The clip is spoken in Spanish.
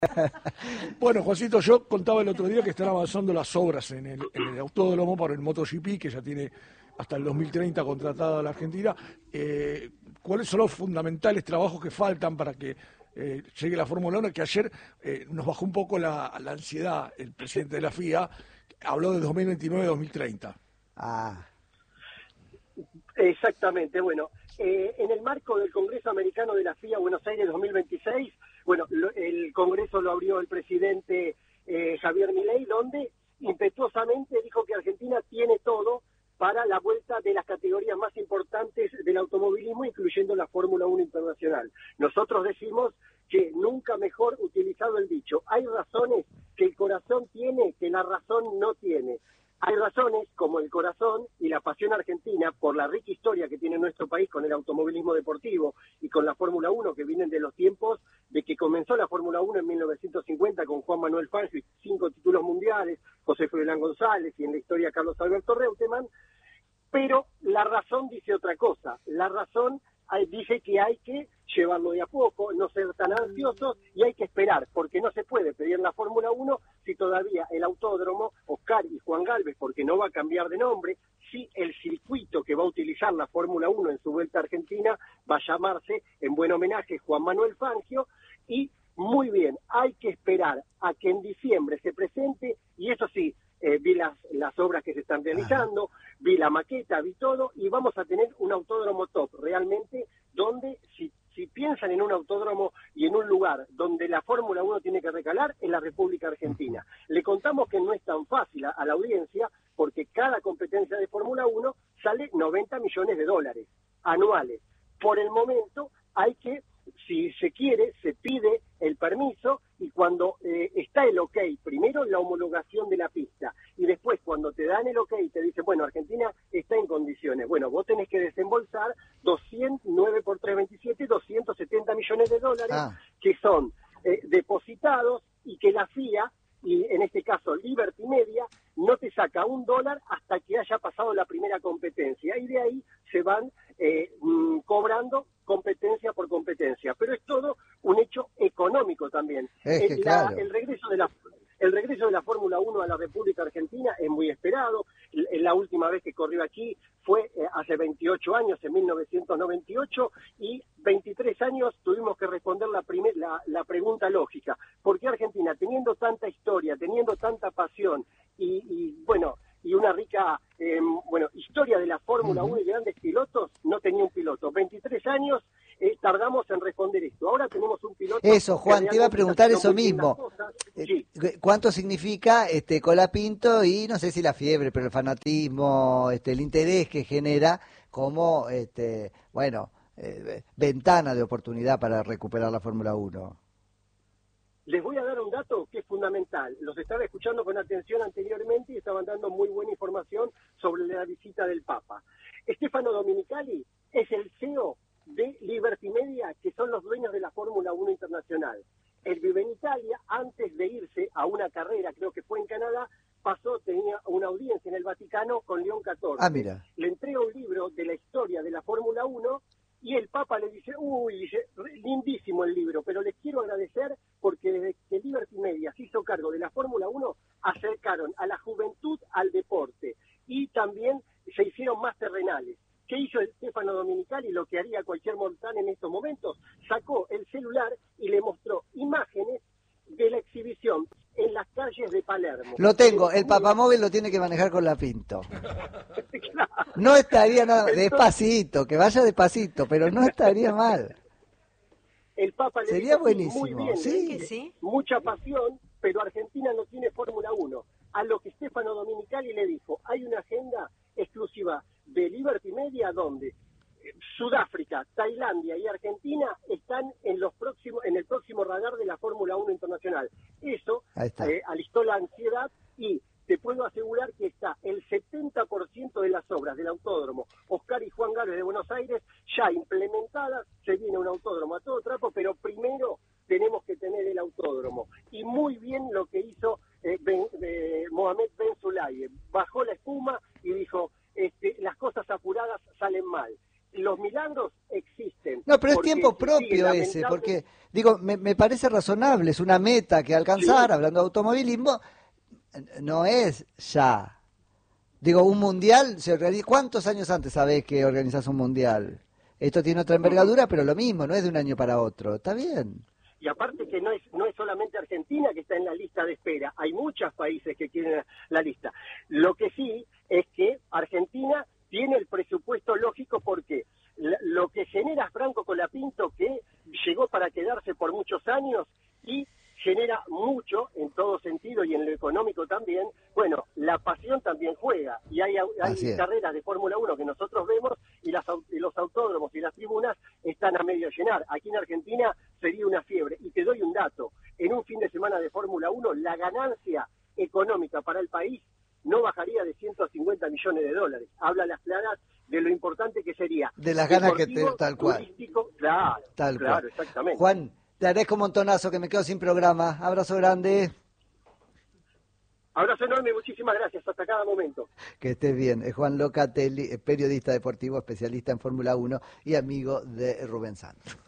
Bueno, Juancito, yo contaba el otro día que están avanzando las obras en el autódromo para el MotoGP, que ya tiene hasta el 2030 contratada la Argentina. ¿Cuáles son los fundamentales trabajos que faltan para que llegue la Fórmula 1? Que ayer nos bajó un poco la ansiedad el presidente de la FIA, habló de 2029-2030. Ah, Exactamente, bueno, en el marco del Congreso Americano de la FIA Buenos Aires 2026, bueno, el Congreso lo abrió el presidente Javier Milei, donde impetuosamente dijo que Argentina tiene todo para la vuelta de las categorías más importantes del automovilismo, incluyendo la Fórmula 1 Internacional. Nosotros decimos que nunca mejor utilizado el dicho, hay razones que el corazón tiene que la razón no tiene. Hay razones como el corazón y la pasión argentina por la rica historia que tiene nuestro país con el automovilismo deportivo y con la Fórmula 1, que vienen de los tiempos de que comenzó la Fórmula 1 en 1950 con Juan Manuel Fangio y 5 títulos mundiales, José Froilán González y en la historia Carlos Alberto Reutemann, pero la razón dice otra cosa. La razón dice que hay que llevarlo de a poco, no ser tan ansiosos y hay que esperar, porque no se puede pedir la Fórmula 1 si todavía el autódromo, Oscar y Juan Galvez, porque no va a cambiar de nombre, si el circuito que va a utilizar la Fórmula 1 en su vuelta a Argentina va a llamarse, en buen homenaje, Juan Manuel Fangio, y muy bien, hay que esperar a que en diciembre se presente, y eso sí, vi las obras que se están realizando, vi la maqueta, vi todo, y vamos a tener un autódromo top, realmente, donde si piensan en un autódromo y en un lugar donde la Fórmula 1 tiene que recalar, en la República Argentina. Le contamos que no es tan fácil a la audiencia, porque cada competencia de Fórmula 1 sale 90 millones de dólares anuales. Por el momento hay que, si se quiere, se pide el permiso y cuando está el ok, primero la homologación de la pista y después cuando te dan el ok te dicen, bueno, Argentina está en condiciones, bueno, vos tenés que desembolsar 209 por 327, 270 millones de dólares que son depositados y que la FIA, y en este caso Liberty Media, no te saca $1 hasta que haya pasado la primera competencia y de ahí se van cobrando competencia por competencia, pero es todo un hecho económico también. Claro. El regreso de la Fórmula 1 a la República Argentina es muy esperado. La última vez que corrió aquí fue hace 28 años, en 1998, y 23 años tuvimos que responder la pregunta lógica. ¿Por qué Argentina, teniendo tanta historia, teniendo tanta pasión y una rica historia de la Fórmula 1 y grandes pilotos, no tenía un piloto? 23 años tardamos en responder esto. Ahora tenemos un piloto... Eso, Juan, te iba a preguntar eso muy bien las mismo. cosas. Sí. ¿Cuánto significa Colapinto y no sé si la fiebre, pero el fanatismo, el interés que genera como, ventana de oportunidad para recuperar la Fórmula 1? Les voy a dar un dato que es fundamental. Los estaba escuchando con atención anteriormente y estaban dando muy buena información sobre la visita del Papa. Stefano Domenicali es el CEO de Liberty Media, que son los dueños de la Fórmula 1 Internacional. Él vive en Italia, antes de irse a una carrera, creo que fue en Canadá, tenía una audiencia en el Vaticano con León XIV. Ah, mira. Le entrega un libro de la historia de la Fórmula 1 y el Papa le dice, lindísimo el libro, pero les quiero agradecer porque desde que Liberty Media se hizo cargo de la Fórmula 1, acercaron a la juventud al deporte y también se hicieron más terrenales. ¿Qué hizo el Stefano Domenicali? Lo que haría cualquier mortal en estos momentos. Sacó el celular y le mostró imágenes de la exhibición en las calles de Palermo. Lo tengo, el papamóvil lo tiene que manejar con la Pinto. Claro. No estaría nada, Entonces, despacito, que vaya despacito, pero no estaría mal. El Papa le Sería dijo, buenísimo, muy bien, sí. Sí. mucha pasión, pero Argentina no tiene Fórmula 1. A lo que Stefano Domenicali le dijo, hay una agenda exclusiva de Liberty Media donde Sudáfrica, Tailandia y Argentina están en el próximo radar de la Fórmula 1 Internacional. Eso alistó la ansiedad y te puedo asegurar que está el 70% de las obras del autódromo Oscar y Juan Galvez de Buenos Aires ya implementadas. Se viene un autódromo a todo trapo, pero primero tenemos que tener el autódromo. Y muy bien lo que hizo Mohamed Ben Sulayem. Bajó la espuma y dijo, las cosas apuradas salen mal. Los milagros existen. No, pero es porque tiempo sí, propio ese, porque, digo, me parece razonable, es una meta que alcanzar, sí. hablando de automovilismo, no es ya. Digo, un mundial, se organiza, ¿cuántos años antes sabés que organizás un mundial? Esto tiene otra envergadura, pero lo mismo, no es de un año para otro, está bien. Y aparte que no es solamente Argentina que está en la lista de espera, hay muchos países que tienen la lista. Lo que sí es que Argentina tiene el presupuesto lógico porque lo que genera Franco Colapinto, que llegó para quedarse por muchos años y genera mucho en todo sentido y en lo económico también, bueno, la pasión también juega y hay carreras de Fórmula 1 que nosotros vemos y los autódromos y las tribunas están a medio llenar. Aquí en Argentina sería una fiebre. Y te doy un dato, en un fin de semana de Fórmula 1 la ganancia económica para el país no bajaría de 150 millones de dólares. Habla las claras de lo importante que sería. De las ganas que te, tal cual. Turístico, claro, tal claro, cual. Exactamente. Juan, te agradezco un montonazo que me quedo sin programa. Abrazo grande. Abrazo enorme, muchísimas gracias. Hasta cada momento. Que estés bien. Es Juan Locatelli, periodista deportivo, especialista en Fórmula 1 y amigo de Rubén Santos.